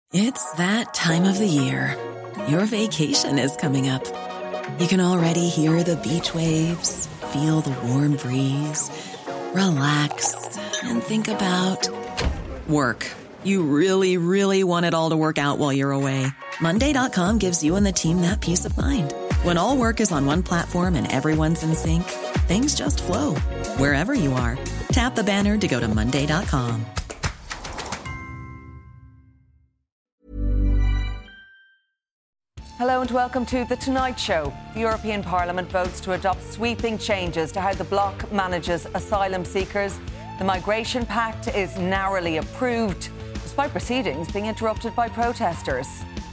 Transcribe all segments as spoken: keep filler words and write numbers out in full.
It's that time of the year. Your vacation is coming up. You can already hear the beach waves, feel the warm breeze, relax, and think about work. You really, really want it all to work out while you're away. Monday dot com gives you and the team that peace of mind. When all work is on one platform and everyone's in sync, things just flow. Wherever you are, tap the banner to go to Monday dot com. Hello and welcome to The Tonight Show. The European Parliament votes to adopt sweeping changes to how the bloc manages asylum seekers. The Migration Pact is narrowly approved, despite proceedings being interrupted by protesters.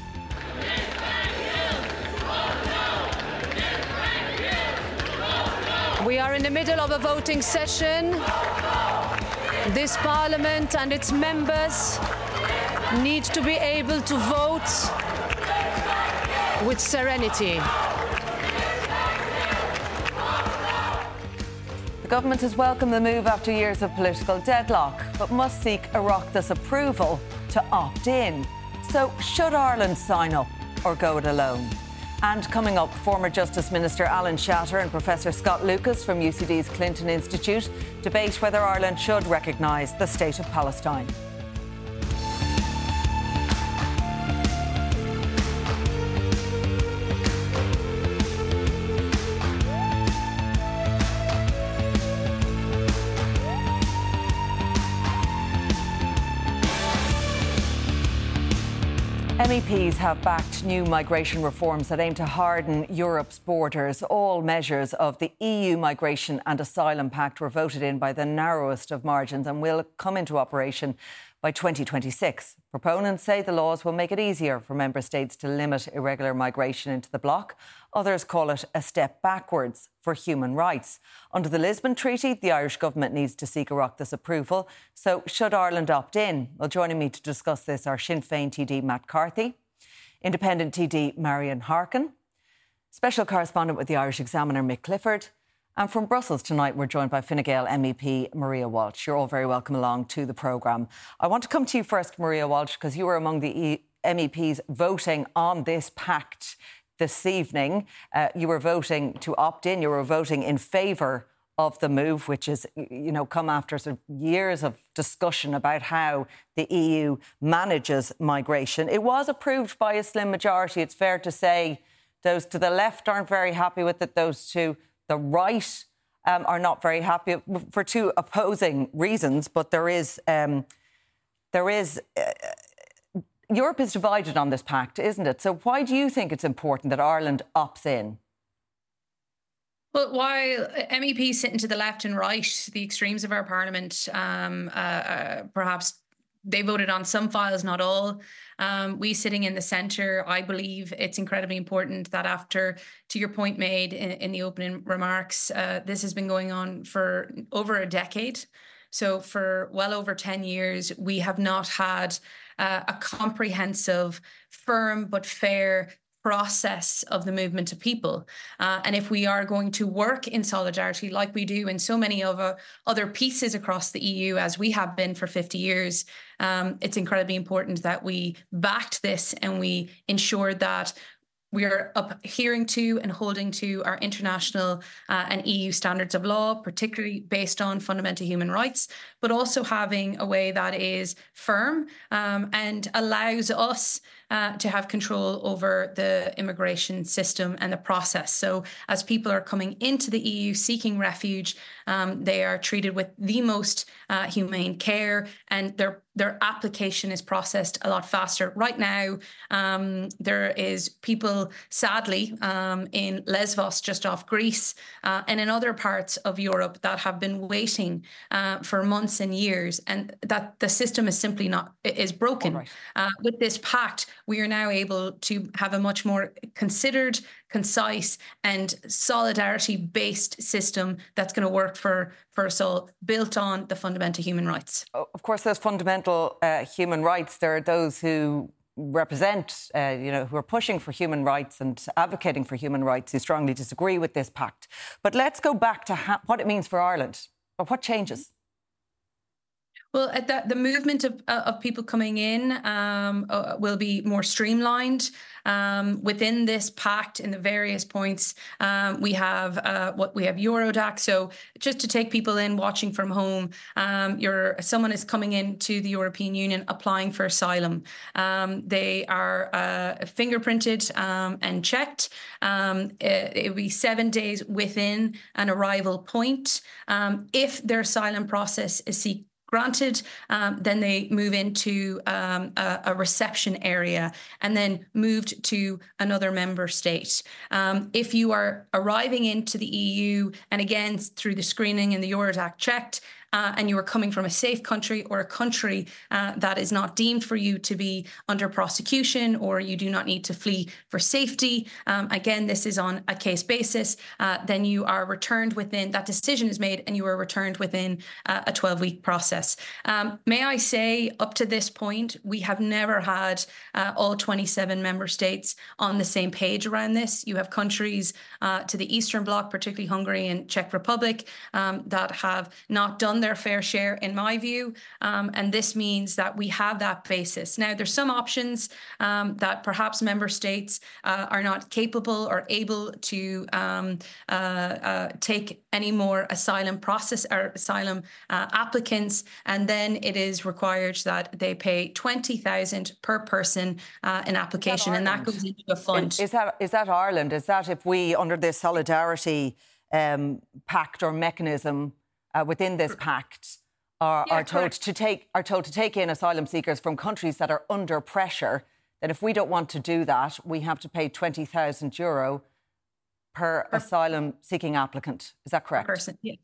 We are in the middle of a voting session. This Parliament and its members need to be able to vote with serenity. The government has welcomed the move after years of political deadlock, but must seek Oireachtas approval to opt in. So should Ireland sign up or go it alone? And coming up, former Justice Minister Alan Shatter and Professor Scott Lucas from U C D's Clinton Institute debate whether Ireland should recognise the State of Palestine. M E Ps have backed new migration reforms that aim to harden Europe's borders. All measures of the E U Migration and Asylum Pact were voted in by the narrowest of margins and will come into operation by twenty twenty-six. Proponents say the laws will make it easier for member states to limit irregular migration into the bloc. Others call it a step backwards for human rights. Under the Lisbon Treaty, the Irish government needs to seek Oireachtas approval. So should Ireland opt in? Well, joining me to discuss this are Sinn Féin T D Matt Carthy, Independent T D Marion Harkin, Special Correspondent with the Irish Examiner Mick Clifford, and from Brussels tonight, we're joined by Fine Gael M E P Maria Walsh. You're all very welcome along to the programme. I want to come to you first, Maria Walsh, because you were among the M E Ps voting on this pact this evening. Uh, you were voting to opt in. You were voting in favour of the move, which is, you know, come after sort of years of discussion about how the E U manages migration. It was approved by a slim majority. It's fair to say those to the left aren't very happy with it. Those to the right um, are not very happy for two opposing reasons, but there is, um, there is, uh, Europe is divided on this pact, isn't it? So why do you think it's important that Ireland opts in? Well, while M E Ps sitting to the left and right, the extremes of our parliament, um, uh, uh, perhaps they voted on some files, not all. Um, we sitting in the centre, I believe it's incredibly important that after, to your point made in, in the opening remarks, uh, this has been going on for over a decade. So for well over ten years, we have not had uh, a comprehensive, firm but fair process of the movement of people. Uh, and if we are going to work in solidarity like we do in so many of our other pieces across the E U, as we have been for fifty years, um, it's incredibly important that we backed this and we ensured that we are adhering to and holding to our international uh, and E U standards of law, particularly based on fundamental human rights, but also having a way that is firm um, and allows us uh, to have control over the immigration system and the process. So as people are coming into the E U seeking refuge, um, they are treated with the most uh, humane care, and their their application is processed a lot faster. Right now, um, there is people, sadly, um, in Lesvos, just off Greece, uh, and in other parts of Europe that have been waiting uh, for months and years, and that the system is simply not, is broken. Right. Uh, with this pact, we are now able to have a much more considered, concise and solidarity-based system that's going to work for, for us all, built on the fundamental human rights. Of course, those fundamental uh, human rights, there are those who represent, uh, you know, who are pushing for human rights and advocating for human rights who strongly disagree with this pact. But let's go back to ha- what it means for Ireland, or what changes. Well, at the, the movement of, uh, of people coming in um, uh, will be more streamlined. Um, within this pact, in the various points, um, we have uh, what we have Eurodac. So just to take people in watching from home, um, you're, someone is coming into the European Union applying for asylum. Um, they are uh, fingerprinted um, and checked. Um, it, it will be seven days within an arrival point. Um, if their asylum process is seek granted, um, then they move into um, a, a reception area and then moved to another member state. Um, if you are arriving into the E U, and again, through the screening and the Eurodac checked, Uh, and you are coming from a safe country or a country uh, that is not deemed for you to be under prosecution, or you do not need to flee for safety. Um, again, this is on a case basis. Uh, then you are returned within, that decision is made and you are returned within uh, a twelve-week process. Um, may I say, up to this point, we have never had uh, all twenty-seven member states on the same page around this. You have countries uh, to the Eastern Bloc, particularly Hungary and Czech Republic, um, that have not done their fair share, in my view, um, and this means that we have that basis. Now, there's some options um, that perhaps member states uh, are not capable or able to um, uh, uh, take any more asylum process or asylum uh, applicants, and then it is required that they pay twenty thousand per person uh, in application, and that goes into a fund. Is that is that Ireland? Is that if we, under this solidarity um, pact or mechanism, Uh, within this pact, are, yeah, are told to take are told to take in asylum seekers from countries that are under pressure, that if we don't want to do that, we have to pay twenty thousand euro per, per asylum seeking applicant. Is that correct? Person, yes.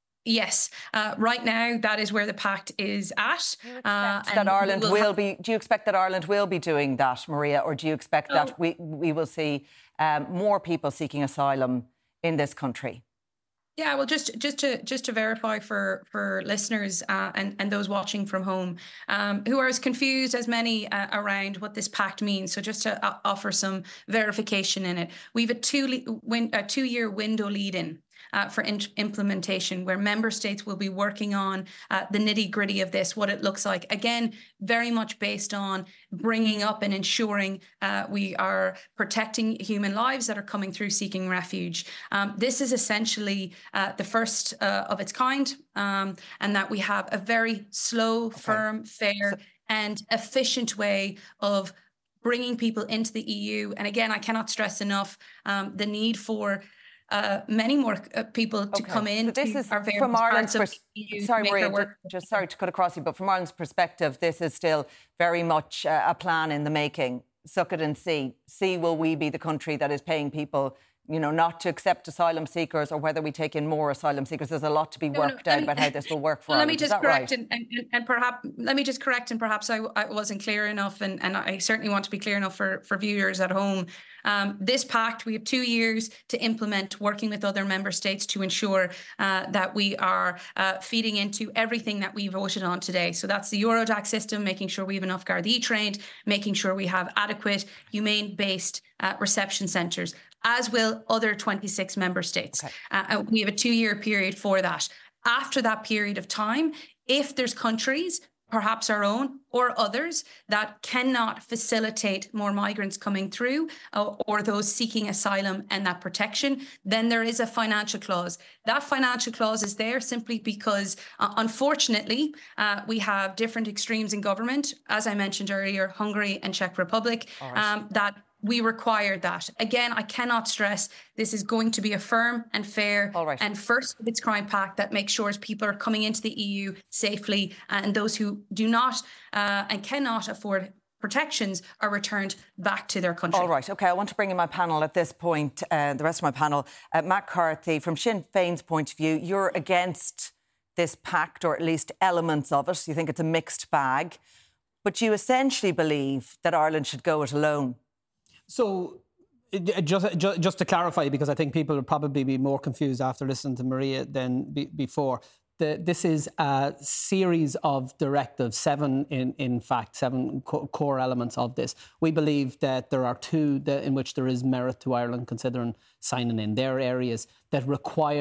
Yes. Uh, right now, that is where the pact is at. Do you expect uh, that Ireland will, will be? Do you expect that Ireland will be doing that, Maria, or do you expect oh. that we we will see um, more people seeking asylum in this country? Yeah, well, just just to just to verify for for listeners uh, and and those watching from home um, who are as confused as many uh, around what this pact means. So just to uh, offer some verification in it, we've a two le- win- a two year window lead in. Uh, for in- implementation, where member states will be working on uh, the nitty-gritty of this, what it looks like. Again, very much based on bringing up and ensuring uh, we are protecting human lives that are coming through seeking refuge. Um, this is essentially uh, the first uh, of its kind, um, and that we have a very slow, okay. firm, fair, and efficient way of bringing people into the E U. And again, I cannot stress enough um, the need for Uh, many more uh, people to okay. come in. So this is from Ireland's perspective. Sorry, Maria, just, just sorry to cut across you, but from Ireland's perspective, this is still very much uh, a plan in the making. Suck it and see. See, will we be the country that is paying people, you know, not to accept asylum seekers, or whether we take in more asylum seekers? There's a lot to be worked no, no, out me, about how this will work for well, Ireland. Let me just correct right? and, and, and perhaps let me just correct and perhaps I, I wasn't clear enough, and, and I certainly want to be clear enough for, for viewers at home. Um, this pact, we have two years to implement, working with other member states to ensure uh, that we are uh, feeding into everything that we voted on today. So that's the Eurodac system, making sure we have enough Gardaí trained, making sure we have adequate humane-based uh, reception centres, as will other twenty-six member states. Okay. Uh, and we have a two-year period for that. After that period of time, if there's countries, perhaps our own or others, that cannot facilitate more migrants coming through uh, or those seeking asylum and that protection, then there is a financial clause. That financial clause is there simply because, uh, unfortunately, uh, we have different extremes in government, as I mentioned earlier, Hungary and Czech Republic, right. um, that we require that. Again, I cannot stress, this is going to be a firm and fair right. and first of its kind pact that makes sure people are coming into the E U safely, and those who do not uh, and cannot afford protections are returned back to their country. All right, OK, I want to bring in my panel at this point, uh, the rest of my panel. Uh, Matt Carthy, from Sinn Féin's point of view, you're against this pact, or at least elements of it. You think it's a mixed bag, but you essentially believe that Ireland should go it alone. So, just, just just to clarify, because I think people will probably be more confused after listening to Maria than be, before, the, this is a series of directives, seven in, in fact, seven co- core elements of this. We believe that there are two that, in which there is merit to Ireland considering signing in. There are areas that require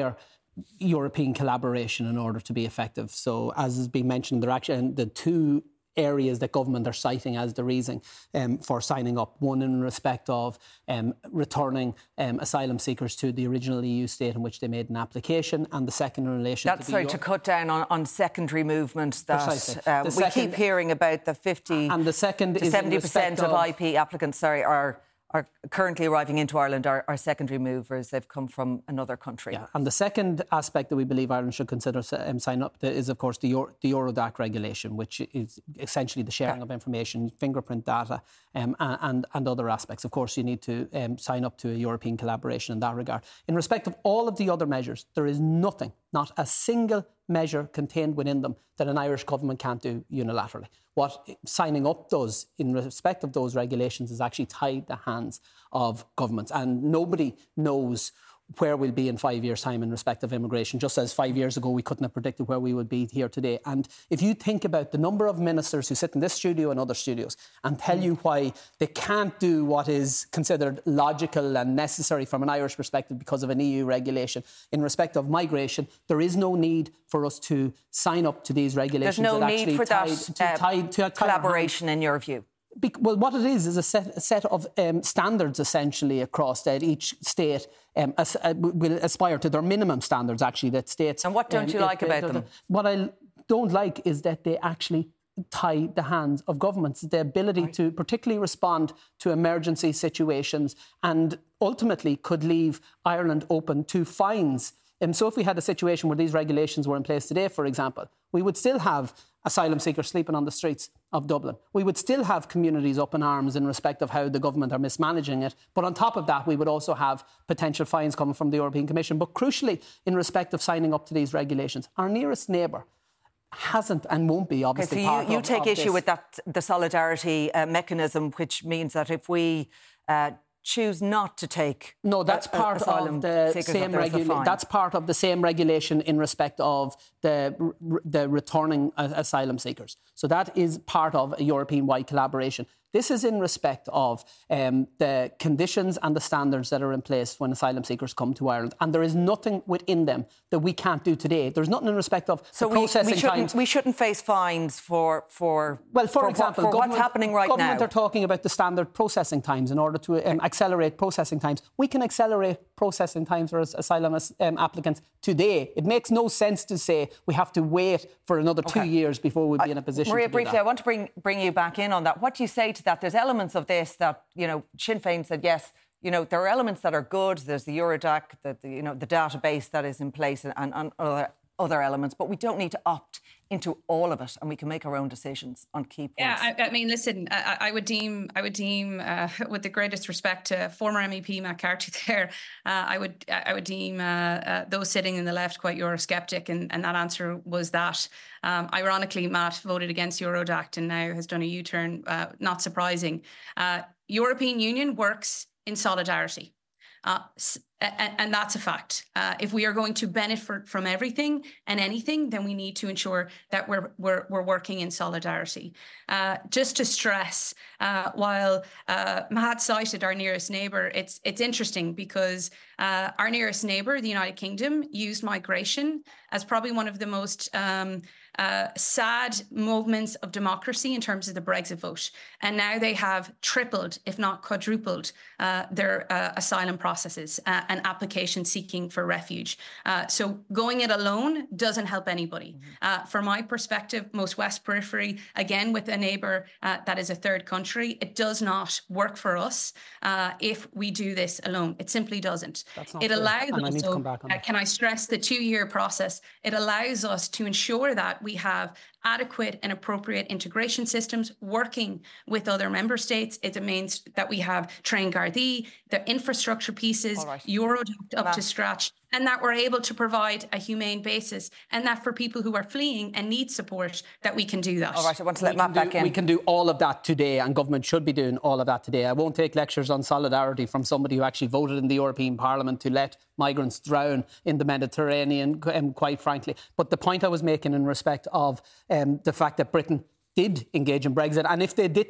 European collaboration in order to be effective. So, as has been mentioned, there are actually the two areas that government are citing as the reason um, for signing up. One in respect of um, returning um, asylum seekers to the original E U state in which they made an application, and the second in relation That's to... That's sorry, to cut down on, on secondary movement that uh, we second, keep hearing about the fifty and the second to is seventy percent of, of I P applicants sorry, are are currently arriving into Ireland are, are secondary movers. They've come from another country. Yeah. And the second aspect that we believe Ireland should consider um, sign up to is, of course, the, Euro, the Eurodac regulation, which is essentially the sharing yeah. of information, fingerprint data, um, and, and other aspects. Of course, you need to um, sign up to a European collaboration in that regard. In respect of all of the other measures, there is nothing, not a single measure contained within them that an Irish government can't do unilaterally. What signing up does in respect of those regulations is actually tie the hands of governments, and nobody knows where we'll be in five years' time in respect of immigration, just as five years ago we couldn't have predicted where we would be here today. And if you think about the number of ministers who sit in this studio and other studios and tell mm. you why they can't do what is considered logical and necessary from an Irish perspective because of an E U regulation in respect of migration, there is no need for us to sign up to these regulations. There's no that need actually for tied, that to, uh, tied, to, collaboration, in your view? Be- well, what it is is a set, a set of um, standards essentially across that each state um, as, uh, will aspire to. Their minimum standards actually that states. And what don't um, you like about them? What I don't like is that they actually tie the hands of governments, the ability right. to particularly respond to emergency situations, and ultimately could leave Ireland open to fines. And so if we had a situation where these regulations were in place today, for example, we would still have asylum seekers sleeping on the streets of Dublin. We would still have communities up in arms in respect of how the government are mismanaging it. But on top of that, we would also have potential fines coming from the European Commission. But crucially, in respect of signing up to these regulations, our nearest neighbour hasn't and won't be obviously okay, so part you, you of, take of issue this. with that, the solidarity uh, mechanism, which means that if we uh, choose not to take no that's a, part a of the same regulation that's part of the same regulation in respect of the the returning uh, asylum seekers. So that is part of a European-wide collaboration. This is in respect of um, the conditions and the standards that are in place when asylum seekers come to Ireland. And there is nothing within them that we can't do today. There's nothing in respect of so the processing we, we times. We shouldn't face fines for, for, well, for, for, example, for what's happening right government now. Government are talking about the standard processing times in order to um, accelerate processing times. We can accelerate processing times for asylum um, applicants today. It makes no sense to say we have to wait for another okay. two years before we'll be in a position Maria, to do briefly, that. I want to bring bring you back in on that. What do you say to that? There's elements of this that, you know, Sinn Féin said, yes, you know, there are elements that are good. There's the Eurodac, the, the you know, the database that is in place and, and other, other elements, but we don't need to opt into all of it, and we can make our own decisions on key points. Yeah, I, I mean, listen, I, I would deem, I would deem, uh, with the greatest respect to former M E P Matt Carthy there, uh, I would, I would deem uh, uh, those sitting in the left quite Eurosceptic, and, and that answer was that. Um, ironically, Matt voted against Eurodac and now has done a U-turn. Uh, not surprising. Uh, European Union works in solidarity. Uh, and, and that's a fact. Uh, if we are going to benefit from everything and anything, then we need to ensure that we're we're, we're working in solidarity. Uh, just to stress, uh, while uh, Mahat cited our nearest neighbour, it's it's interesting because uh, our nearest neighbour, the United Kingdom, used migration as probably one of the most um, uh, sad moments of democracy in terms of the Brexit vote. And now they have tripled, if not quadrupled, uh, their uh, asylum processes uh, and applications seeking for refuge. Uh, so going it alone doesn't help anybody. Mm-hmm. Uh, from my perspective, most West Periphery, again, with a neighbour uh, that is a third country, it does not work for us uh, if we do this alone. It simply doesn't. It true. allows us, so, uh, can I stress the two-year process, it allows us to ensure that we have adequate and appropriate integration systems working with other member states. It means that we have Train Gardaí, the infrastructure pieces, right. Eurodac up Matt. to scratch, and that we're able to provide a humane basis, and that for people who are fleeing and need support, that we can do that. All right, I want to let we Matt do, back in. We can do all of that today, and government should be doing all of that today. I won't take lectures on solidarity from somebody who actually voted in the European Parliament to let migrants drown in the Mediterranean, um, quite frankly. But the point I was making in respect of um, the fact that Britain did engage in Brexit, and if they didn't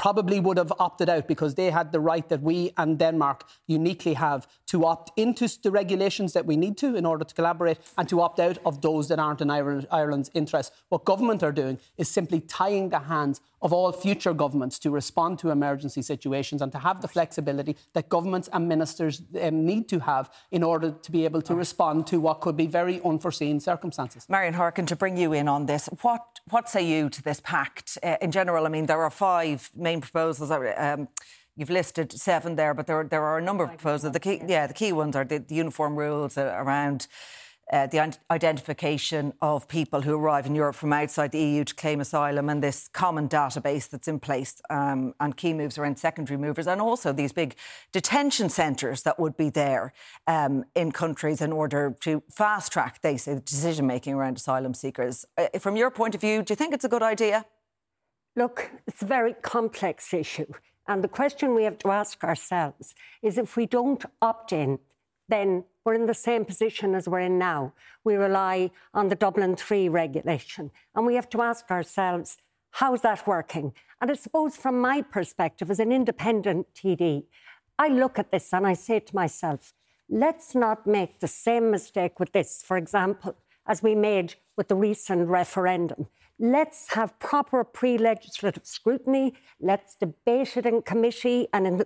probably would have opted out because they had the right that we and Denmark uniquely have to opt into the regulations that we need to in order to collaborate and to opt out of those that aren't in Ireland's interest. What government are doing is simply tying the hands of all future governments to respond to emergency situations and to have the flexibility that governments and ministers um, need to have in order to be able to respond to what could be very unforeseen circumstances. Marion Harkin, to bring you in on this, what what say you to this pact? Uh, in general, I mean, there are five main proposals. Um, you've listed seven there, but there, there are a number of proposals. The key, yeah, the key ones are the, the uniform rules around Uh, the identification of people who arrive in Europe from outside the E U to claim asylum, and this common database that's in place, um, and key moves around secondary movers, and also these big detention centres that would be there um, in countries in order to fast-track, they say, the decision-making around asylum seekers. Uh, from your point of view, do you think it's a good idea? Look, it's a very complex issue. And the question we have to ask ourselves is if we don't opt in, then we're in the same position as we're in now. We rely on the Dublin three regulation. And we have to ask ourselves, how's that working? And I suppose from my perspective as an independent T D, I look at this and I say to myself, let's not make the same mistake with this, for example, as we made with the recent referendum. Let's have proper pre-legislative scrutiny. Let's debate it in committee and in the,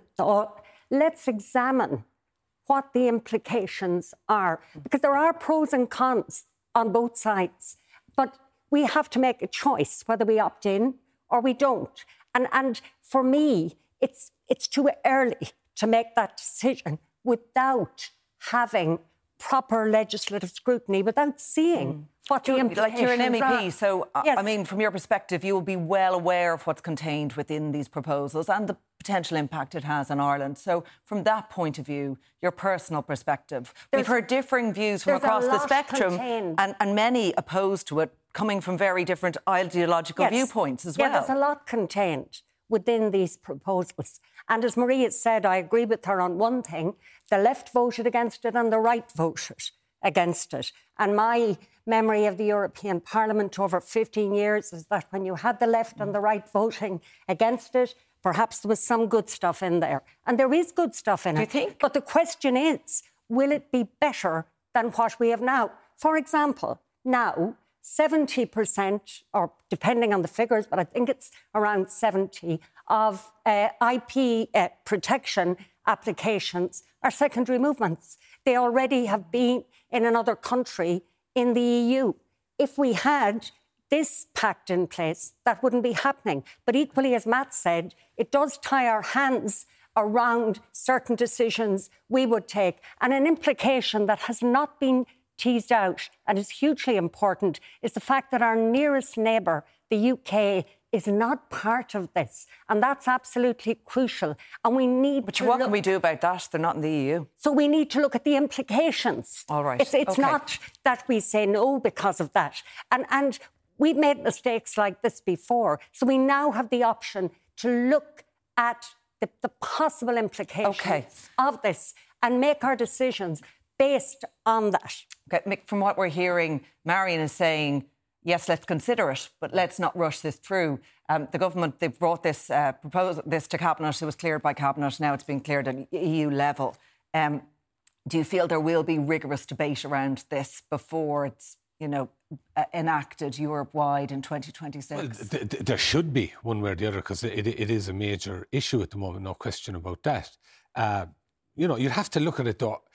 let's examine what the implications are. Because there are pros and cons on both sides. But we have to make a choice whether we opt in or we don't. And, and for me, it's, it's too early to make that decision without having proper legislative scrutiny, without seeing mm. what the implications Like you're an M E P, are. so, yes. I mean, from your perspective, you will be well aware of what's contained within these proposals and the potential impact it has on Ireland. So from that point of view, your personal perspective, there's, we've heard differing views from across the spectrum and, and many opposed to it coming from very different ideological yes. viewpoints as yeah, well. There's a lot contained within these proposals. And as Maria said, I agree with her on one thing. The left voted against it and the right voted against it. And my memory of the European Parliament over fifteen years is that when you had the left and the right voting against it, perhaps there was some good stuff in there. And there is good stuff in Do it. you think? But the question is, will it be better than what we have now? For example, now, seventy percent, or depending on the figures, but I think it's around seventy, of uh, I P uh, protection applications are secondary movements. They already have been in another country in the E U. If we had this pact in place, that wouldn't be happening. But equally, as Matt said, it does tie our hands around certain decisions we would take. And an implication that has not been teased out and is hugely important is the fact that our nearest neighbour, the U K, is not part of this. And that's absolutely crucial. And we need but to what look... can we do about that? They're not in the E U. So we need to look at the implications. All right. It's, it's okay. not that we say no because of that. And, and we've made mistakes like this before. So we now have the option to look at the, the possible implications okay. of this and make our decisions based on that. Okay, Mick, from what we're hearing, Marion is saying, yes, let's consider it, but let's not rush this through. Um, the government, they brought this uh, proposal, this to Cabinet. It was cleared by Cabinet. Now it's been cleared at E U level. Um, do you feel there will be rigorous debate around this before it's, you know, uh, enacted Europe-wide in twenty twenty-six? Well, th- th- there should be, one way or the other, because it, it is a major issue at the moment, no question about that. Uh, you know, you'd have to look at it, though.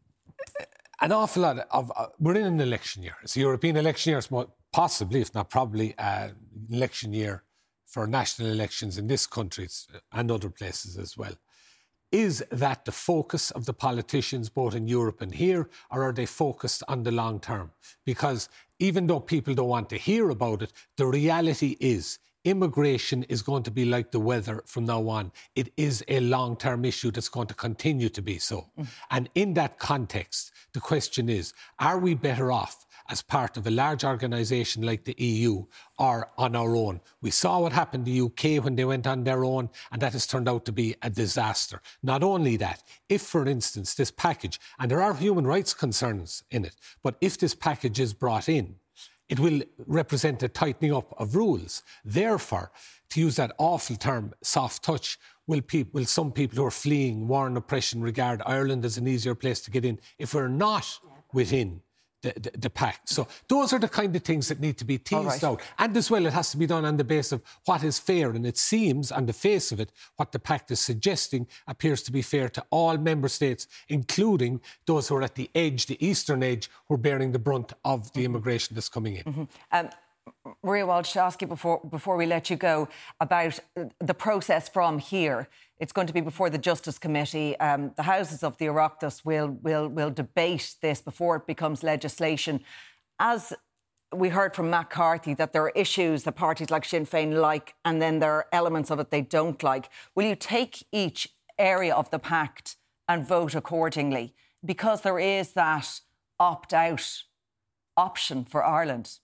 An awful lot of... Uh, we're in an election year. It's a European election year. It's more, possibly, if not probably, an uh, election year for national elections in this country and other places as well. Is that the focus of the politicians, both in Europe and here, or are they focused on the long term? Because even though people don't want to hear about it, the reality is immigration is going to be like the weather from now on. It is a long-term issue that's going to continue to be so. Mm. And in that context, the question is, are we better off as part of a large organisation like the E U or on our own? We saw what happened to the U K when they went on their own, and that has turned out to be a disaster. Not only that, if, for instance, this package, and there are human rights concerns in it, but if this package is brought in, it will represent a tightening up of rules. Therefore, to use that awful term, soft touch, will, people, will some people who are fleeing war and oppression regard Ireland as an easier place to get in if we're not within the, the, the pact? So those are the kind of things that need to be teased right. out. And as well, it has to be done on the basis of what is fair. And it seems, on the face of it, what the pact is suggesting appears to be fair to all member states, including those who are at the edge, the eastern edge, who are bearing the brunt of the immigration that's coming in. Mm-hmm. um, Maria Walsh, to ask you before, before we let you go about the process from here. It's going to be before the Justice Committee. Um, the houses of the Oireachtas will, will, will debate this before it becomes legislation. As we heard from Matt Carthy, that there are issues that parties like Sinn Féin like, and then there are elements of it they don't like. Will you take each area of the pact and vote accordingly? Because there is that opt-out option for Ireland.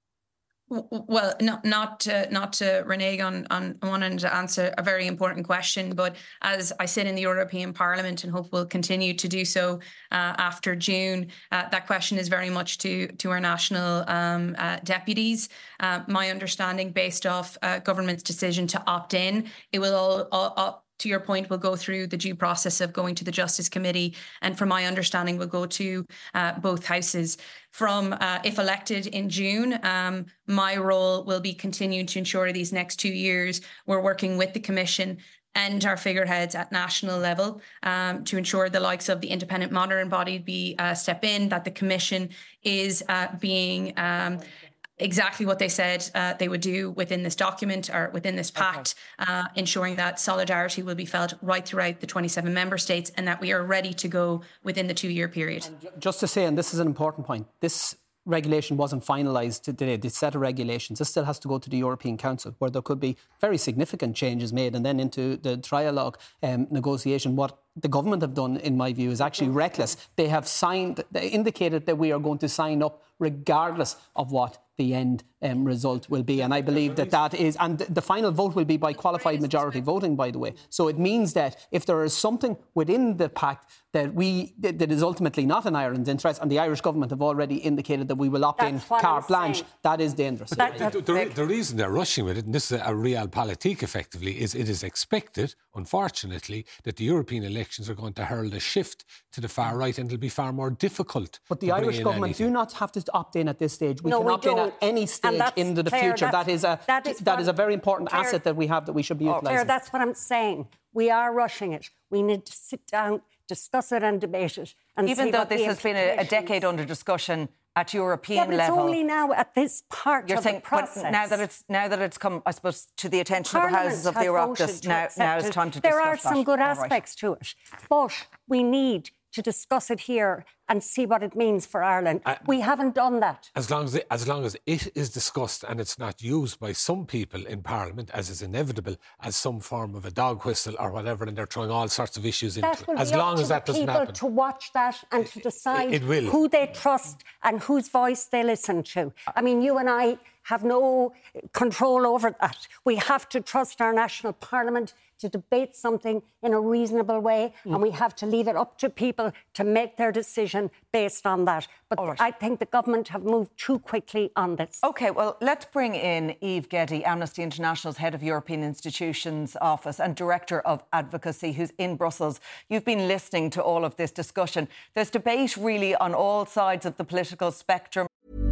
Well, not not to, not to renege on, on wanting to answer a very important question, but as I sit in the European Parliament and hope will continue to do so uh, after June, uh, that question is very much to to our national um, uh, deputies. Uh, my understanding, based off uh, government's decision to opt in, it will all, all, all to your point, will go through the due process of going to the Justice Committee, and from my understanding will go to uh, both houses. From, uh, if elected in June, um, my role will be continuing to ensure these next two years we're working with the Commission and our figureheads at national level um, to ensure the likes of the independent monitoring body be uh, step in, that the Commission is uh, being um, exactly what they said uh, they would do within this document or within this pact, okay. uh, ensuring that solidarity will be felt right throughout the twenty-seven member states and that we are ready to go within the two-year period. And just to say, and this is an important point, this regulation wasn't finalised today, this set of regulations. This still has to go to the European Council, where there could be very significant changes made, and then into the trialogue um, negotiation. What the government have done, in my view, is actually reckless. They have signed, they indicated that we are going to sign up regardless of what the end um, result will be. And I believe that that is, and the final vote will be by qualified majority voting, by the way. So it means that if there is something within the pact that we that is ultimately not in Ireland's interest, and the Irish government have already indicated that we will opt in carte blanche, saying. That is dangerous. That, the, the, the reason they're rushing with it, and this is a realpolitik effectively, is it is expected, unfortunately, that the European elections are going to hurl a shift to the far right, and it'll be far more difficult. But the Irish government anything. do not have to opt in at this stage. We no, can we opt don't. in at any stage into the Claire, future. That is a that is, that is a very important Claire, asset that we have that we should be utilising. Claire, that's what I'm saying. We are rushing it. We need to sit down, discuss it and debate it. And Even see though what this has been a, a decade under discussion at European yeah, but level. It's only now at this part You're of saying, the process. Now that it's now that it's come, I suppose, to the attention Parliament of the houses of the Oireachtas, now, now it's time to there discuss are some that. good All aspects right. to it, but we need to discuss it here and see what it means for Ireland. Uh, we haven't done that. As long as, it, as long as it is discussed and it's not used by some people in Parliament, as is inevitable, as some form of a dog whistle or whatever, and they're throwing all sorts of issues that into will it. As be long up as to that doesn't people happen. to watch that and to decide it, it will. who they trust and whose voice they listen to. I mean, you and I have no control over that. We have to trust our national Parliament to debate something in a reasonable way, mm. and we have to leave it up to people to make their decision based on that. But right. I think the government have moved too quickly on this. OK, well, let's bring in Eve Geddy, Amnesty International's head of European Institutions Office and Director of Advocacy, who's in Brussels. You've been listening to all of this discussion. There's debate really on all sides of the political spectrum.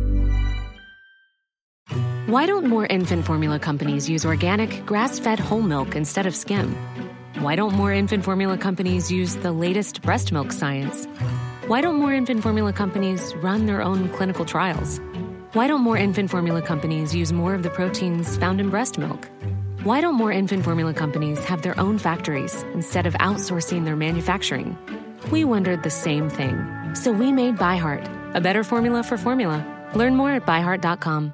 Why don't more infant formula companies use organic, grass-fed whole milk instead of skim? Why don't more infant formula companies use the latest breast milk science? Why don't more infant formula companies run their own clinical trials? Why don't more infant formula companies use more of the proteins found in breast milk? Why don't more infant formula companies have their own factories instead of outsourcing their manufacturing? We wondered the same thing. So we made ByHeart, a better formula for formula. Learn more at by heart dot com.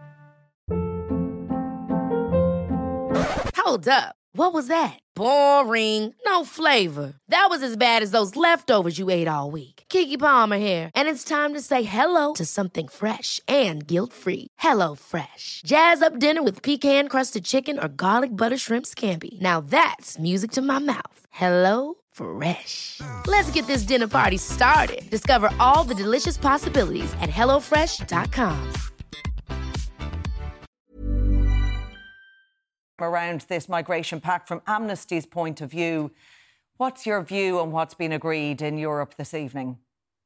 Hold up. What was that? Boring. No flavor. That was as bad as those leftovers you ate all week. Keke Palmer here, and it's time to say hello to something fresh and guilt-free. Hello Fresh. Jazz up dinner with pecan-crusted chicken or garlic butter shrimp scampi. Now that's music to my mouth. Hello Fresh. Let's get this dinner party started. Discover all the delicious possibilities at hello fresh dot com. around this migration pact from Amnesty's point of view. What's your view on what's been agreed in Europe this evening?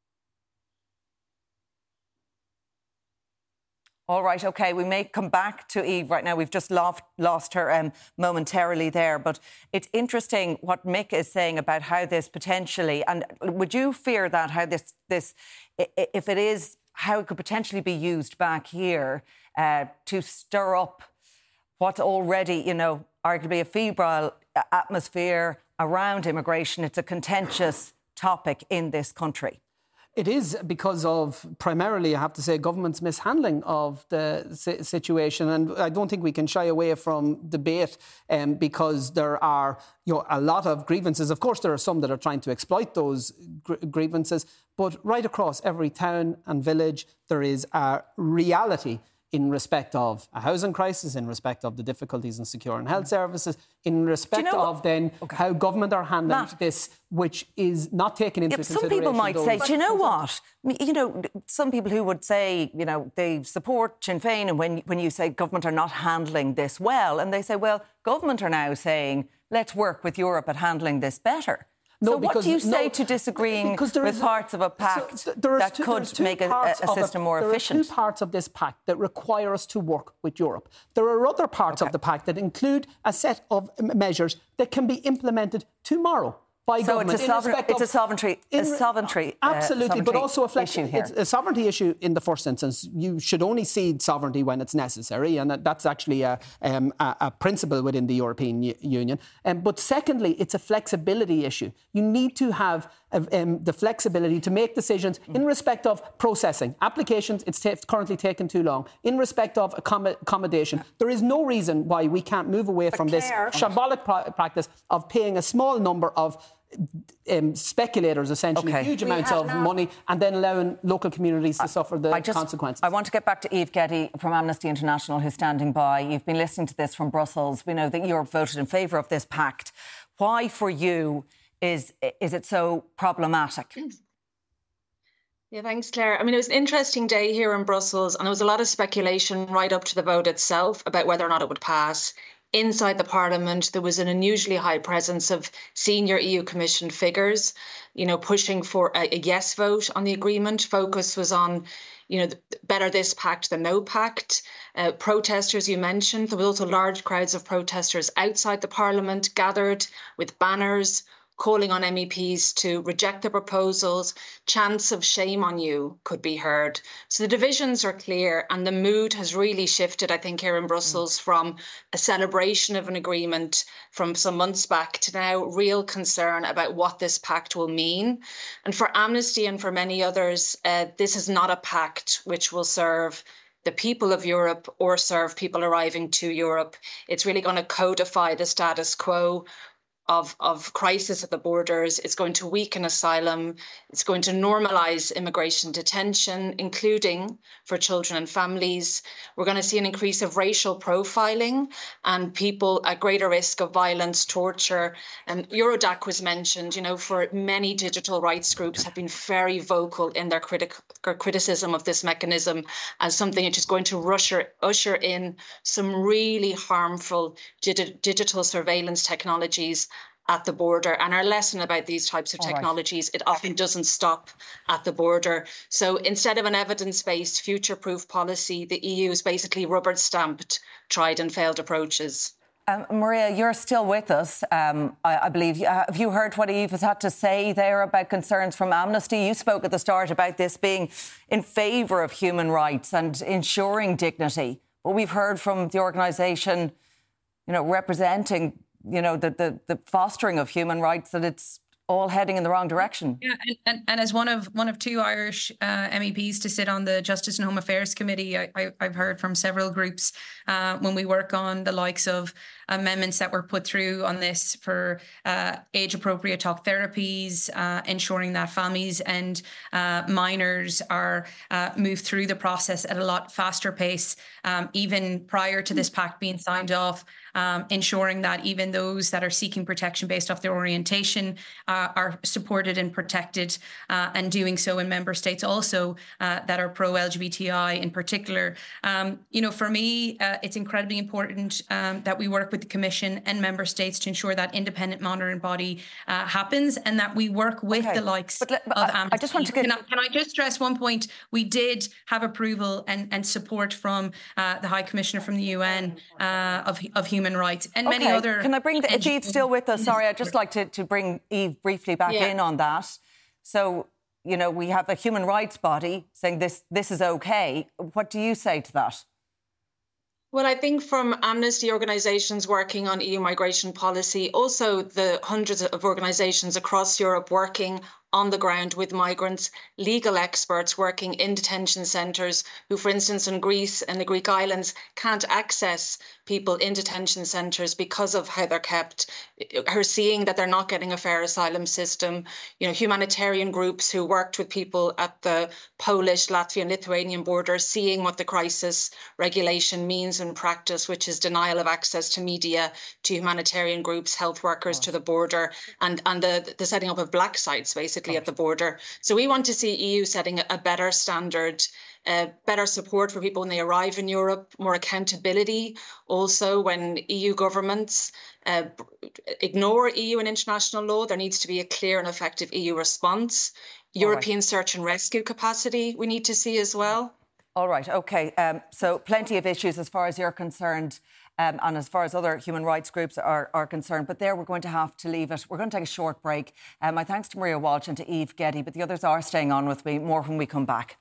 All right, OK, we may come back to Eve right now. We've just lost, lost her um, momentarily there. But it's interesting what Mick is saying about how this potentially, and would you fear that, how this, this if it is, how it could potentially be used back here uh, to stir up what's already, you know, arguably a febrile atmosphere around immigration? It's a contentious topic in this country. It is because of, primarily, I have to say, government's mishandling of the situation. And I don't think we can shy away from debate um, because there are, you know, a lot of grievances. Of course, there are some that are trying to exploit those gr- grievances. But right across every town and village, there is a reality in respect of a housing crisis, in respect of the difficulties in securing health services, in respect you know of then okay. how government are handling Matt, this, which is not taken into yeah, consideration. Some people might those... say, do you know what? You know, some people who would say, you know, they support Sinn Féin, and when, when you say government are not handling this well, and they say, well, government are now saying, let's work with Europe at handling this better. No, so what because, do you say no, to disagreeing with is, parts of a pact so that two, could make a, a system a, more there efficient? There are two parts of this pact that require us to work with Europe. There are other parts okay. of the pact that include a set of measures that can be implemented tomorrow. By so government, it's a, sovereign, it's a sovereignty, a sovereignty, absolutely, uh, sovereignty but also a, flex, issue here. It's a sovereignty issue in the first instance. You should only cede sovereignty when it's necessary, and that's actually a, um, a, a principle within the European U- Union. Um, but secondly, it's a flexibility issue. You need to have um, the flexibility to make decisions mm. in respect of processing applications. It's t- currently taken too long. In respect of accom- accommodation, there is no reason why we can't move away but from care. this shambolic pra- practice of paying a small number of Um, speculators, essentially, okay. huge we amounts of now. money, and then allowing local communities to I, suffer the I just, consequences. I want to get back to Eve Getty from Amnesty International, who's standing by. You've been listening to this from Brussels. We know that Europe voted in favour of this pact. Why, for you, is is it so problematic? Yeah, thanks, Claire. I mean, it was an interesting day here in Brussels, and there was a lot of speculation right up to the vote itself about whether or not it would pass. Inside the Parliament, there was an unusually high presence of senior E U Commission figures, you know, pushing for a, a yes vote on the agreement. Focus was on, you know, better this pact than no pact. Uh, protesters, you mentioned, there were also large crowds of protesters outside the Parliament gathered with banners, calling on M E Ps to reject the proposals. Chants of shame on you could be heard. So the divisions are clear, and the mood has really shifted, I think, here in Brussels mm. from a celebration of an agreement from some months back to now real concern about what this pact will mean. And for Amnesty and for many others, uh, this is not a pact which will serve the people of Europe or serve people arriving to Europe. It's really going to codify the status quo Of, of crisis at the borders. It's going to weaken asylum. It's going to normalise immigration detention, including for children and families. We're going to see an increase of racial profiling and people at greater risk of violence, torture. And Eurodac was mentioned, you know, for many digital rights groups have been very vocal in their critic- criticism of this mechanism as something which is going to usher, usher in some really harmful dig- digital surveillance technologies at the border. And our lesson about these types of All technologies, right. it often doesn't stop at the border. So instead of an evidence-based future-proof policy, the E U has basically rubber-stamped tried and failed approaches. Um, Maria, you're still with us, um, I, I believe. Uh, have you heard what Eve has had to say there about concerns from Amnesty? You spoke at the start about this being in favour of human rights and ensuring dignity. But we've heard from the organisation, you know, representing you know, the, the, the fostering of human rights, that it's all heading in the wrong direction. Yeah, and, and, and as one of one of two Irish uh, M E Ps to sit on the Justice and Home Affairs Committee, I, I, I've heard from several groups uh, when we work on the likes of amendments that were put through on this for uh, age-appropriate talk therapies, uh, ensuring that families and uh, minors are uh, moved through the process at a lot faster pace, um, even prior to this pact being signed off. um, ensuring that even those that are seeking protection based off their orientation uh, are supported and protected, uh, and doing so in member states also uh, that are pro-L G B T I in particular. Um, you know, for me, uh, it's incredibly important um, that we work with the Commission and member states to ensure that independent monitoring body uh, happens, and that we work with okay. the likes but let, but of I, Amnesty. I just want to get... Can I, can I just stress one point? We did have approval and, and support from uh, the High Commissioner from the U N uh, of, of Human Rights and okay. many other... Can I bring... The, if Eve's still with us, sorry, I'd just like to, to bring Eve briefly back yeah. in on that. So, you know, we have a human rights body saying this, this is OK. What do you say to that? Well, I think from Amnesty organisations working on E U migration policy, also the hundreds of organisations across Europe working on the ground with migrants, legal experts working in detention centres who, for instance, in Greece and the Greek islands, can't access people in detention centres because of how they're kept, are seeing that they're not getting a fair asylum system. You know, humanitarian groups who worked with people at the Polish, Latvian, Lithuanian border, seeing what the crisis regulation means in practice, which is denial of access to media, to humanitarian groups, health workers, oh. to the border, and, and the, the setting up of black sites, basically, at the border. So we want to see E U setting a better standard, uh, better support for people when they arrive in Europe, more accountability also when E U governments uh, ignore E U and international law. There needs to be a clear and effective E U response. European right. search and rescue capacity we need to see as well. All right, OK. Um, so plenty of issues as far as you're concerned. Um, and as far as other human rights groups are, are concerned. But there we're going to have to leave it. We're going to take a short break. Um, my thanks to Maria Walsh and to Eve Getty, but the others are staying on with me. More when we come back.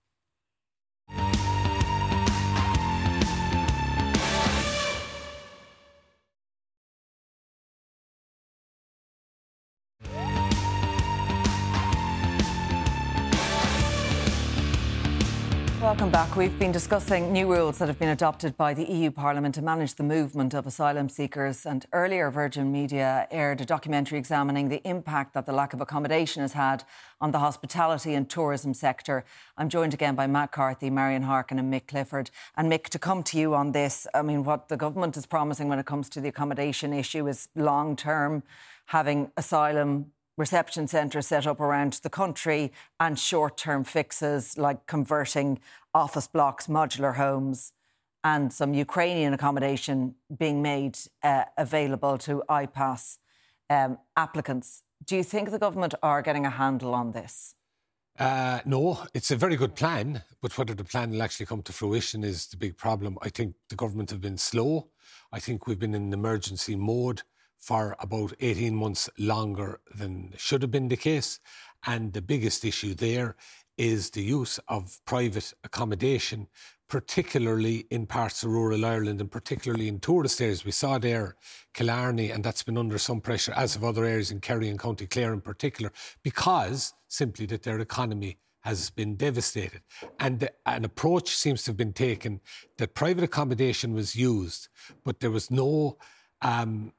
Welcome back. We've been discussing new rules that have been adopted by the E U Parliament to manage the movement of asylum seekers. And earlier, Virgin Media aired a documentary examining the impact that the lack of accommodation has had on the hospitality and tourism sector. I'm joined again by Matt Carthy, Marion Harkin and Mick Clifford. And Mick, to come to you on this, I mean, what the government is promising when it comes to the accommodation issue is long-term, having asylum reception centres set up around the country and short-term fixes like converting office blocks, modular homes and some Ukrainian accommodation being made uh, available to I PASS um, applicants. Do you think the government are getting a handle on this? Uh, no, it's a very good plan, but whether the plan will actually come to fruition is the big problem. I think the government have been slow. I think we've been in emergency mode for about eighteen months longer than should have been the case. And the biggest issue there is the use of private accommodation, particularly in parts of rural Ireland and particularly in tourist areas. We saw there Killarney, and that's been under some pressure, as have other areas in Kerry and County Clare in particular, because simply that their economy has been devastated. And the, an approach seems to have been taken that private accommodation was used, but there was no um,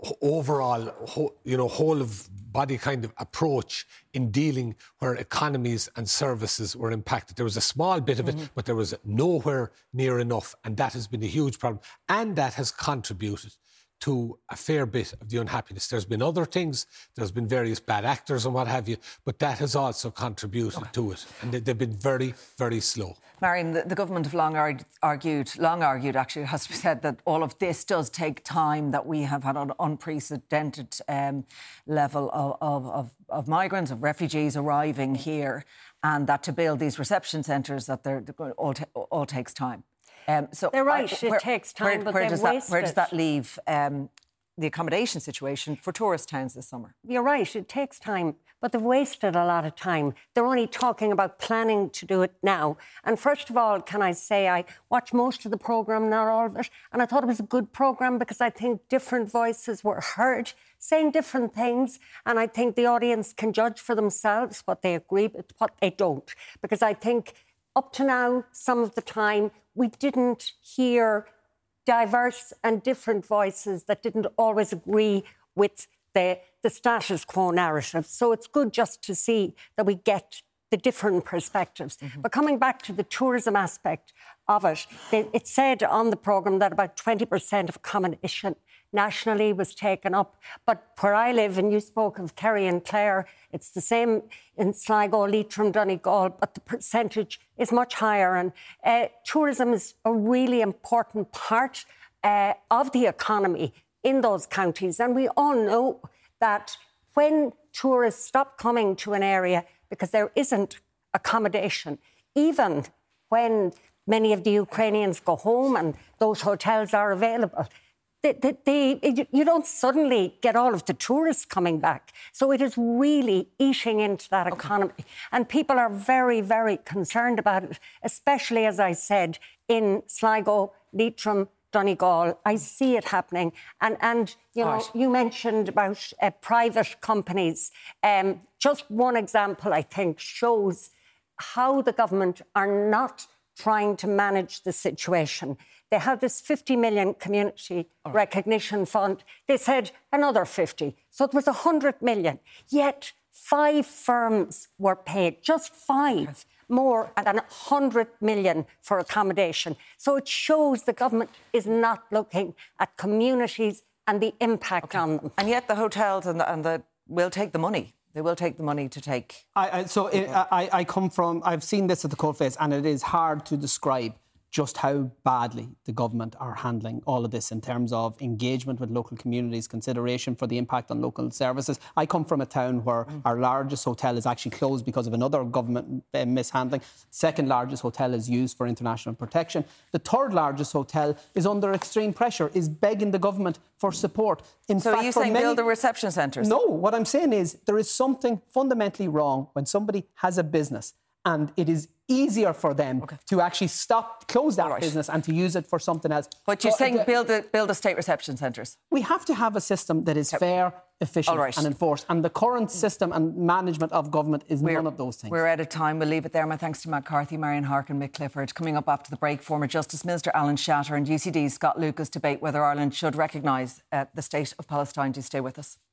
overall, you know, whole of body kind of approach in dealing where economies and services were impacted. There was a small bit of it, mm-hmm. but there was nowhere near enough. And that has been a huge problem. And that has contributed to a fair bit of the unhappiness. There's been other things, there's been various bad actors and what have you, but that has also contributed okay. to it. And they've been very, very slow. Marion, the, the government have long argued, long argued actually, it has to be said, that all of this does take time, that we have had an unprecedented um, level of, of, of, of migrants, of refugees arriving here, and that to build these reception centres, that they're, they're all, ta- all takes time. Um, so they're right, I, where, it takes time, where, but where they've does wasted. that, Where does that leave um, the accommodation situation for tourist towns this summer? You're right, it takes time, but they've wasted a lot of time. They're only talking about planning to do it now. And first of all, can I say, I watched most of the programme, not all of it, and I thought it was a good programme because I think different voices were heard, saying different things, and I think the audience can judge for themselves what they agree with, what they don't. Because I think up to now, some of the time, we didn't hear diverse and different voices that didn't always agree with the, the status quo narrative. So it's good just to see that we get the different perspectives. Mm-hmm. But coming back to the tourism aspect of it, they, it said on the programme that about twenty percent of accommodation nationally was taken up. But where I live, and you spoke of Kerry and Clare, it's the same in Sligo, Leitrim, Donegal, but the percentage is much higher. And uh, tourism is a really important part uh, of the economy in those counties. And we all know that when tourists stop coming to an area because there isn't accommodation, even when many of the Ukrainians go home and those hotels are available, They, they, they, you don't suddenly get all of the tourists coming back. So it is really eating into that okay. economy. And people are very, very concerned about it, especially, as I said, in Sligo, Leitrim, Donegal. I see it happening. And, and you know, right. you mentioned about uh, private companies. Um, just one example, I think, shows how the government are not trying to manage the situation. They have this fifty million community oh. recognition fund. They said another fifty. So it was one hundred million. Yet five firms were paid, just five, okay. more than one hundred million for accommodation. So it shows the government is not looking at communities and the impact okay. on them. And yet the hotels and the, and the will take the money. They will take the money to take... I, I, so it, I, I come from... I've seen this at the coalface, and it is hard to describe just how badly the government are handling all of this in terms of engagement with local communities, consideration for the impact on local services. I come from a town where mm. our largest hotel is actually closed because of another government uh, mishandling. Second largest hotel is used for international protection. The third largest hotel is under extreme pressure, is begging the government for support. In so fact, are you saying many... build the reception centres? No, what I'm saying is there is something fundamentally wrong when somebody has a business and it is easier for them okay. to actually stop, close that right. business and to use it for something else. But you're so, saying uh, build a, build a state reception centres? We have to have a system that is fair, efficient right. and enforced. And the current system and management of government is we're, none of those things. We're out of time. We'll leave it there. My thanks to Matt Carthy, Marion Harkin, Mick Clifford. Coming up after the break, former Justice Minister Alan Shatter and U C D's Scott Lucas debate whether Ireland should recognise uh, the state of Palestine. Do stay with us.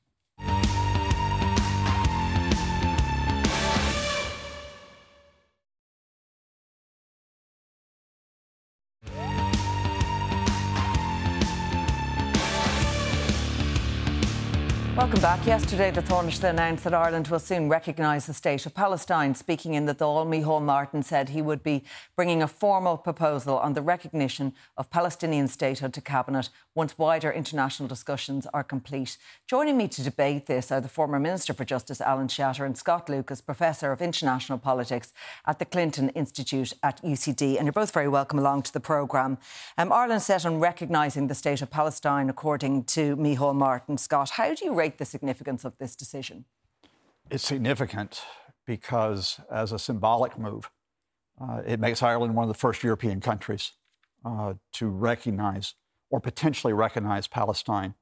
Welcome back. Yesterday, the Taoiseach announced that Ireland will soon recognise the state of Palestine. Speaking in the Dáil, Micheál Martin said he would be bringing a formal proposal on the recognition of Palestinian statehood to Cabinet once wider international discussions are complete. Joining me to debate this are the former Minister for Justice Alan Shatter and Scott Lucas, Professor of International Politics at the Clinton Institute at U C D. And you're both very welcome along to the programme. Um, Ireland set on recognising the state of Palestine, according to Micheál Martin. Scott, how do you rate the significance of this decision? It's significant because, as a symbolic move, uh, it makes Ireland one of the first European countries uh, to recognise or potentially recognise Palestine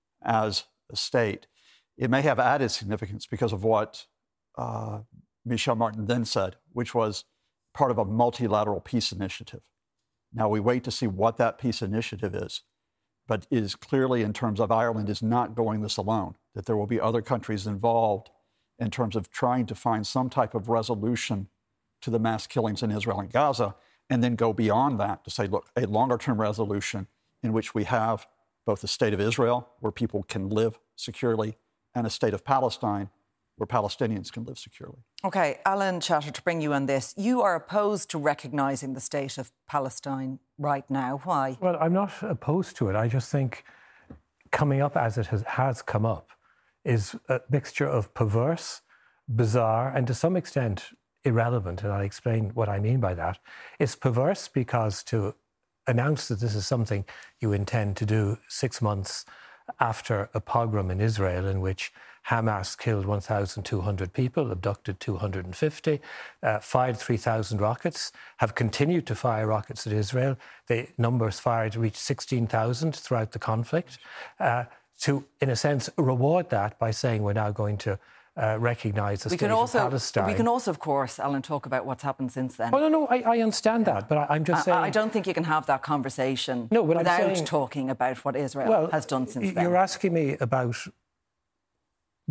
as a state. It may have added significance because of what uh, Micheál Martin then said, which was part of a multilateral peace initiative. Now we wait to see what that peace initiative is, but is clearly, in terms of Ireland, is not going this alone, that there will be other countries involved in terms of trying to find some type of resolution to the mass killings in Israel and Gaza, and then go beyond that to say, look, a longer-term resolution in which we have both a state of Israel, where people can live securely, and a state of Palestine, where Palestinians can live securely. OK, Alan Shatter, to bring you on this, you are opposed to recognising the state of Palestine right now. Why? Well, I'm not opposed to it. I just think coming up as it has, has come up is a mixture of perverse, bizarre, and to some extent irrelevant, and I'll explain what I mean by that. It's perverse because to announce that this is something you intend to do six months after a pogrom in Israel in which Hamas killed one thousand two hundred people, abducted two hundred fifty, uh, fired three thousand rockets, have continued to fire rockets at Israel. The numbers fired reached sixteen thousand throughout the conflict. Uh, to, in a sense, reward that by saying we're now going to uh, recognise the we state can also, of Palestine. We can also, of course, Alan, talk about what's happened since then. Oh, no, no, I, I understand that, but I, I'm just I, saying... I don't think you can have that conversation no, but without I'm saying, talking about what Israel well, has done since you're then. You're asking me about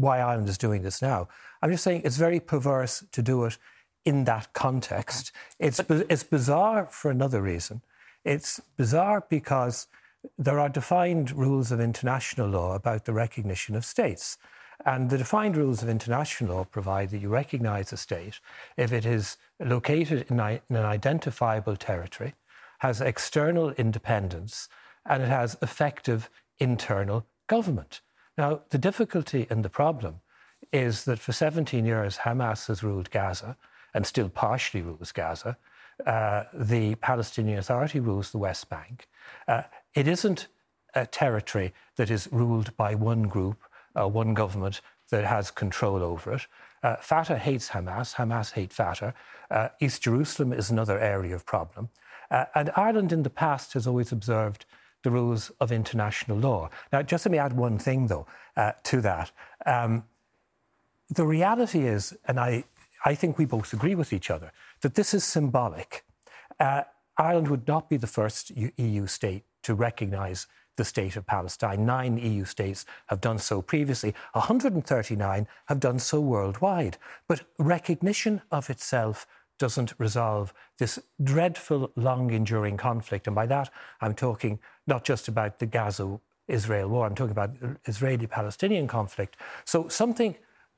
why Ireland is doing this now. I'm just saying it's very perverse to do it in that context. Okay. It's, but, it's bizarre for another reason. It's bizarre because there are defined rules of international law about the recognition of states. And the defined rules of international law provide that you recognise a state if it is located in, in an identifiable territory, has external independence, and it has effective internal government. Now, the difficulty and the problem is that for seventeen years, Hamas has ruled Gaza and still partially rules Gaza. Uh, the Palestinian Authority rules the West Bank. Uh, it isn't a territory that is ruled by one group, uh, one government that has control over it. Uh, Fatah hates Hamas. Hamas hate Fatah. Uh, East Jerusalem is another area of problem. Uh, and Ireland in the past has always observed the rules of international law. Now, just let me add one thing, though, uh, to that. Um, the reality is, and I, I think we both agree with each other, that this is symbolic. Uh, Ireland would not be the first E U state to recognise the state of Palestine. Nine E U states have done so previously. one hundred thirty-nine have done so worldwide. But recognition of itself doesn't resolve this dreadful, long-enduring conflict. And by that, I'm talking not just about the Gaza-Israel war, I'm talking about the Israeli-Palestinian conflict. So something,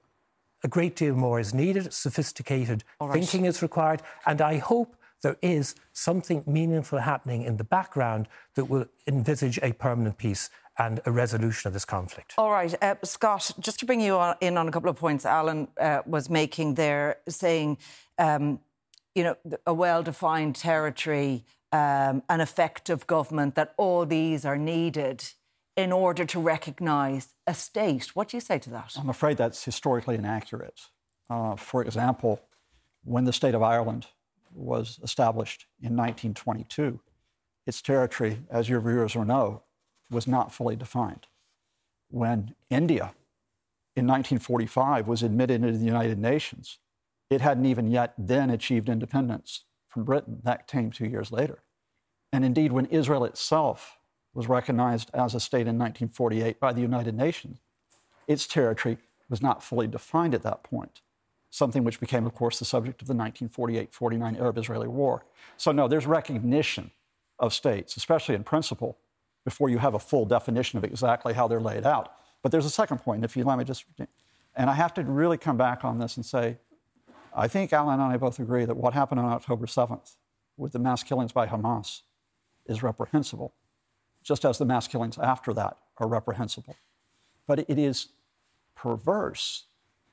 a great deal more is needed, sophisticated right. thinking is required, and I hope there is something meaningful happening in the background that will envisage a permanent peace and a resolution of this conflict. All right, uh, Scott, just to bring you on, in on a couple of points Alan uh, was making there, saying, um, you know, a well-defined territory, um, an effective government, that all these are needed in order to recognise a state. What do you say to that? I'm afraid that's historically inaccurate. Uh, for example, when the state of Ireland was established in nineteen twenty-two, its territory, as your viewers will know, was not fully defined. When India, in nineteen forty-five, was admitted into the United Nations, it hadn't even yet then achieved independence from Britain. That came two years later. And indeed, when Israel itself was recognized as a state in nineteen forty-eight by the United Nations, its territory was not fully defined at that point, something which became, of course, the subject of the nineteen forty-eight forty-nine Arab-Israeli War. So no, there's recognition of states, especially in principle, before you have a full definition of exactly how they're laid out. But there's a second point, if you let me just... And I have to really come back on this and say, I think Alan and I both agree that what happened on October seventh with the mass killings by Hamas is reprehensible, just as the mass killings after that are reprehensible. But it is perverse.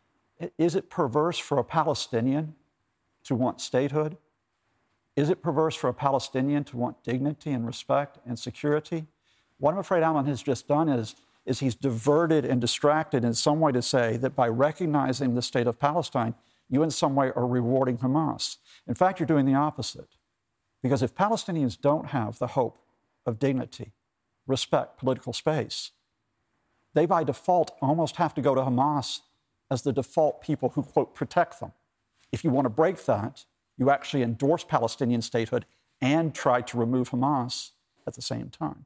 Is it perverse for a Palestinian to want statehood? Is it perverse for a Palestinian to want dignity and respect and security? What I'm afraid Alan has just done is, is he's diverted and distracted in some way to say that by recognizing the state of Palestine, you in some way are rewarding Hamas. In fact, you're doing the opposite. Because if Palestinians don't have the hope of dignity, respect, political space, they by default almost have to go to Hamas as the default people who, quote, protect them. If you want to break that, you actually endorse Palestinian statehood and try to remove Hamas at the same time.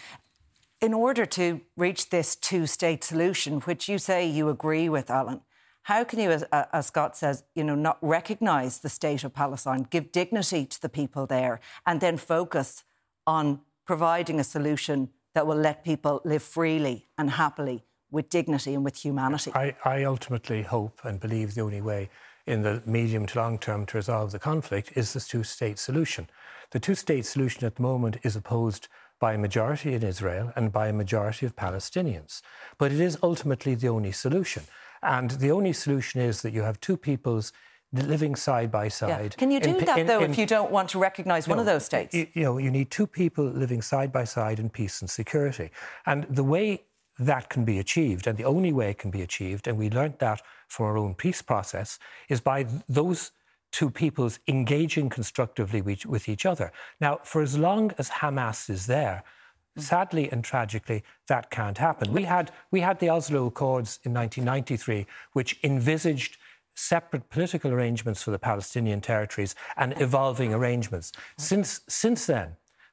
In order to reach this two-state solution, which you say you agree with, Alan, how can you, as, as Scott says, you know, not recognise the state of Palestine, give dignity to the people there, and then focus on providing a solution that will let people live freely and happily with dignity and with humanity? I, I ultimately hope and believe the only way in the medium to long term to resolve the conflict is this two-state solution. The two-state solution at the moment is opposed by a majority in Israel and by a majority of Palestinians. But it is ultimately the only solution. And the only solution is that you have two peoples living side by side. Yeah. Can you do in, that, in, though, in, if you don't want to recognise one no, of those states? You, you know, you need two people living side by side in peace and security. And the way that can be achieved, and the only way it can be achieved, and we learnt that from our own peace process, is by those two peoples engaging constructively with, with each other. Now, for as long as Hamas is there, sadly and tragically, that can't happen. We had, we had the Oslo Accords in nineteen ninety-three, which envisaged separate political arrangements for the Palestinian territories and evolving arrangements. Since, since then,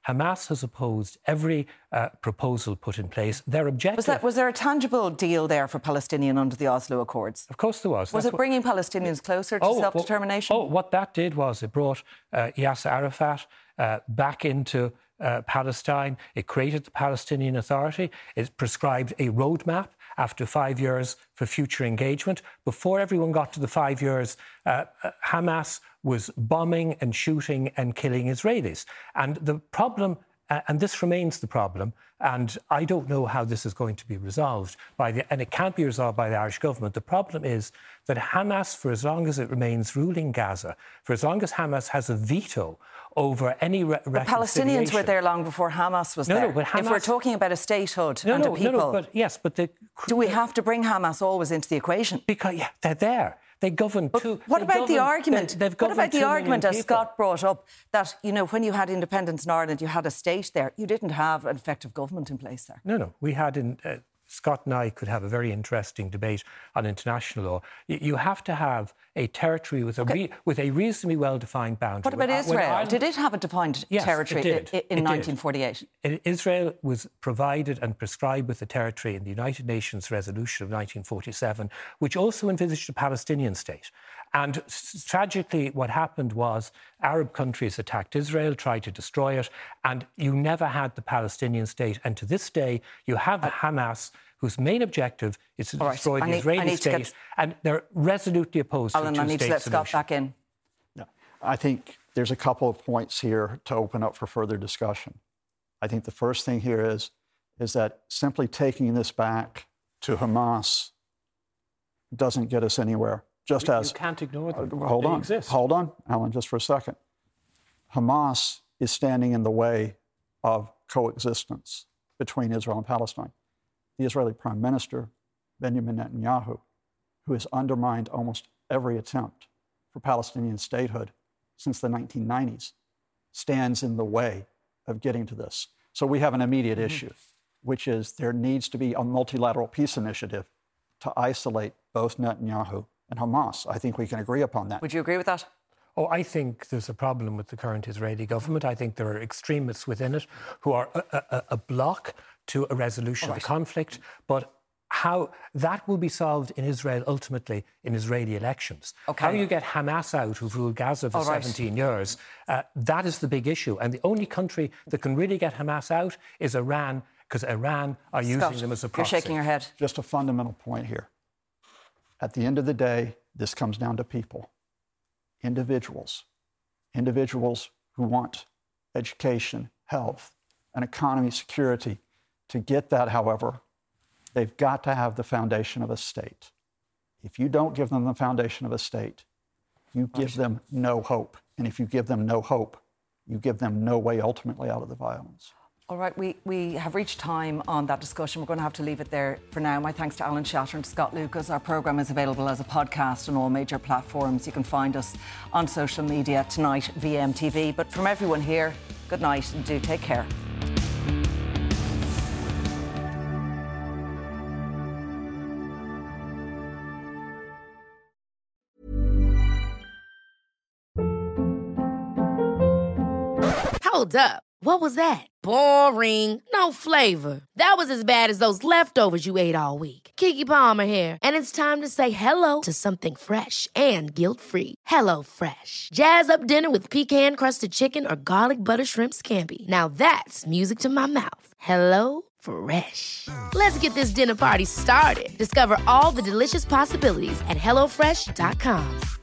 Hamas has opposed every uh, proposal put in place. Their objective... Was, that, was there a tangible deal there for Palestinian under the Oslo Accords? Of course there was. Was That's it bringing what, Palestinians closer to oh, self-determination? Well, oh, what that did was it brought uh, Yasser Arafat uh, back into uh, Palestine. It created the Palestinian Authority. It prescribed a roadmap after five years for future engagement. Before everyone got to the five years, uh, Hamas was bombing and shooting and killing Israelis. And the problem, uh, and this remains the problem, and I don't know how this is going to be resolved, by the, and it can't be resolved by the Irish government. The problem is that Hamas, for as long as it remains ruling Gaza, for as long as Hamas has a veto over any re- the Palestinians were there long before Hamas was no, there. No, but Hamas... If we're talking about a statehood no, and no, a people... No, no, but yes, but... The... Do we have to bring Hamas always into the equation? Because, yeah, they're there. They govern but two... What they about govern, the argument? They, what about the argument, as people. Scott brought up, that, you know, when you had independence in Ireland, you had a state there. You didn't have an effective government in place there. No, no. We had... in. Uh, Scott and I could have a very interesting debate on international law. You have to have a territory with a okay. re- with a reasonably well-defined boundary. What about when, Israel? when Ireland... Did it have a defined yes, territory it did. in it nineteen forty-eight? Did. Israel was provided and prescribed with a territory in the United Nations Resolution of nineteen forty-seven, which also envisaged a Palestinian state. And tragically, what happened was Arab countries attacked Israel, tried to destroy it, and you never had the Palestinian state. And to this day, you have Hamas, whose main objective is to All destroy right. the need, Israeli state, get... and they're resolutely opposed Alan, to a two-state solution. I need to let solution. Scott back in. No, I think there's a couple of points here to open up for further discussion. I think the first thing here is, is that simply taking this back to Hamas doesn't get us anywhere. Just you, as you can't ignore them. Uh, hold they on, exist. hold on, Alan, just for a second. Hamas is standing in the way of coexistence between Israel and Palestine. The Israeli Prime Minister, Benjamin Netanyahu, who has undermined almost every attempt for Palestinian statehood since the nineteen nineties, stands in the way of getting to this. So we have an immediate mm-hmm. issue, which is there needs to be a multilateral peace initiative to isolate both Netanyahu and Hamas. I think we can agree upon that. Would you agree with that? Oh, I think there's a problem with the current Israeli government. I think there are extremists within it who are a, a, a block to a resolution right. of the conflict. But how that will be solved in Israel ultimately in Israeli elections. Okay. How you get Hamas out, who've ruled Gaza for All right. seventeen years, uh, that is the big issue. And the only country that can really get Hamas out is Iran, because Iran are Scott, using them as a proxy. You're shaking your head. Just a fundamental point here. At the end of the day, this comes down to people, individuals, individuals who want education, health, an economy, security. To get that, however, they've got to have the foundation of a state. If you don't give them the foundation of a state, you give them no hope. And if you give them no hope, you give them no way ultimately out of the violence. All right, we, we have reached time on that discussion. We're going to have to leave it there for now. My thanks to Alan Shatter and Scott Lucas. Our programme is available as a podcast on all major platforms. You can find us on social media tonight via M T V. But from everyone here, good night and do take care. Hold up. What was that? Boring. No flavor. That was as bad as those leftovers you ate all week. Keke Palmer here, and it's time to say hello to something fresh and guilt-free. Hello Fresh. Jazz up dinner with pecan-crusted chicken or garlic butter shrimp scampi. Now that's music to my mouth. Hello Fresh. Let's get this dinner party started. Discover all the delicious possibilities at hello fresh dot com.